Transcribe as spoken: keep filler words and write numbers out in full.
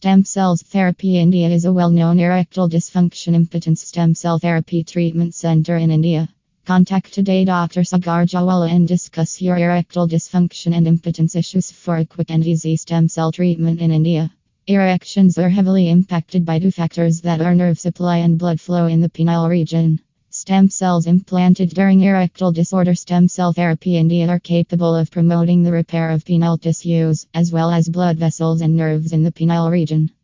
Stem cells therapy India is a well-known erectile dysfunction impotence stem cell therapy treatment center in India. Contact today Doctor Sagar Jawala and discuss your erectile dysfunction and impotence issues for a quick and easy stem cell treatment in India. Erections are heavily impacted by two factors that are nerve supply and blood flow in the penile region. Stem cells implanted during erectile disorder stem cell therapy India are capable of promoting the repair of penile tissues, as well as blood vessels and nerves in the penile region.